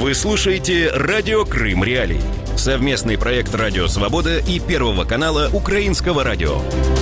Вы слушаете «Радио Крым Реалии». Совместный проект «Радио Свобода» и Первого канала Украинского радио.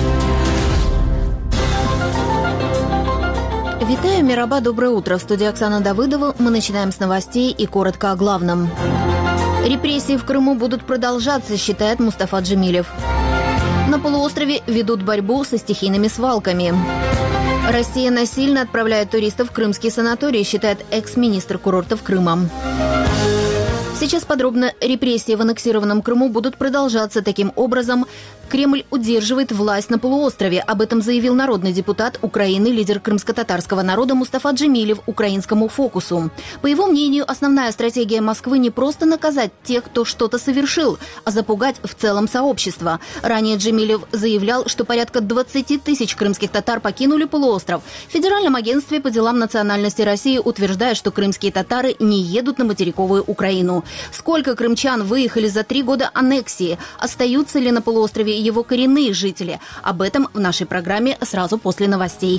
Витаю, Мираба, доброе утро. В студии Оксана Давыдова. Мы начинаем с новостей и коротко о главном. Репрессии в Крыму будут продолжаться, считает Мустафа Джемилев. На полуострове ведут борьбу со стихийными свалками. Россия насильно отправляет туристов в крымские санатории, считает экс-министр курортов Крыма. Сейчас подробно. Репрессии в аннексированном Крыму будут продолжаться. Таким образом, Кремль удерживает власть на полуострове. Об этом заявил народный депутат Украины, лидер крымско-татарского народа Мустафа Джемилев украинскому «Фокусу». По его мнению, основная стратегия Москвы не просто наказать тех, кто что-то совершил, а запугать в целом сообщество. Ранее Джемилев заявлял, что порядка 20 тысяч крымских татар покинули полуостров. В Федеральном агентстве по делам национальности России утверждают, что крымские татары не едут на материковую Украину. Сколько крымчан выехали за 3 года аннексии? Остаются ли на полуострове его коренные жители? Об этом в нашей программе сразу после новостей.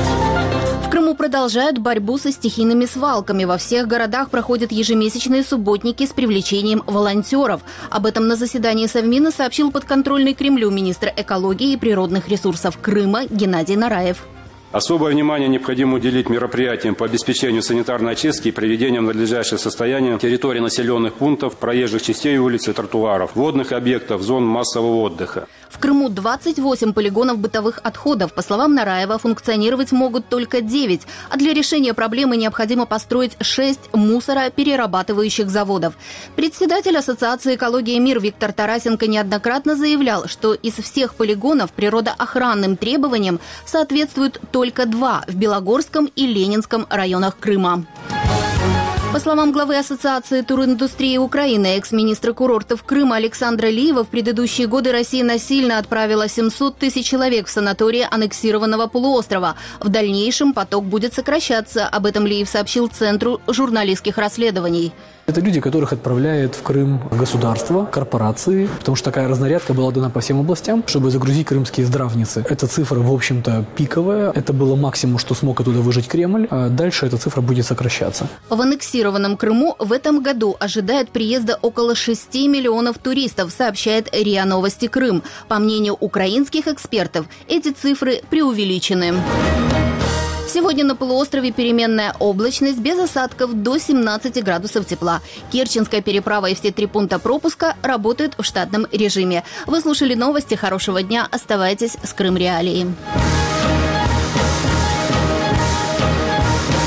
В Крыму продолжают борьбу со стихийными свалками. Во всех городах проходят ежемесячные субботники с привлечением волонтеров. Об этом на заседании Совмина сообщил подконтрольный Кремлю министр экологии и природных ресурсов Крыма Геннадий Нараев. Особое внимание необходимо уделить мероприятиям по обеспечению санитарной очистки и приведению в надлежащее состояние территорий населенных пунктов, проезжих частей улиц и тротуаров, водных объектов, зон массового отдыха. В Крыму 28 полигонов бытовых отходов. По словам Нараева, функционировать могут только 9. А для решения проблемы необходимо построить 6 мусороперерабатывающих заводов. Председатель Ассоциации «Экология и мир» Виктор Тарасенко неоднократно заявлял, что из всех полигонов природоохранным требованиям соответствуют только 2 в Белогорском и Ленинском районах Крыма. По словам главы Ассоциации туриндустрии Украины, экс-министра курортов Крыма Александра Лиева, в предыдущие годы Россия насильно отправила 700 тысяч человек в санатории аннексированного полуострова. В дальнейшем поток будет сокращаться. Об этом Лиев сообщил Центру журналистских расследований. Это люди, которых отправляет в Крым государство, корпорации, потому что такая разнарядка была дана по всем областям, чтобы загрузить крымские здравницы. Эта цифра, в общем-то, пиковая. Это было максимум, что смог оттуда выжить Кремль. А дальше эта цифра будет сокращаться. В аннексированном Крыму в этом году ожидает приезда около 6 миллионов туристов, сообщает РИА Новости Крым. По мнению украинских экспертов, эти цифры преувеличены. Сегодня на полуострове переменная облачность, без осадков, до 17 градусов тепла. Керченская переправа и все 3 пункта пропуска работают в штатном режиме. Вы слушали новости. Хорошего дня. Оставайтесь с Крым Реалией.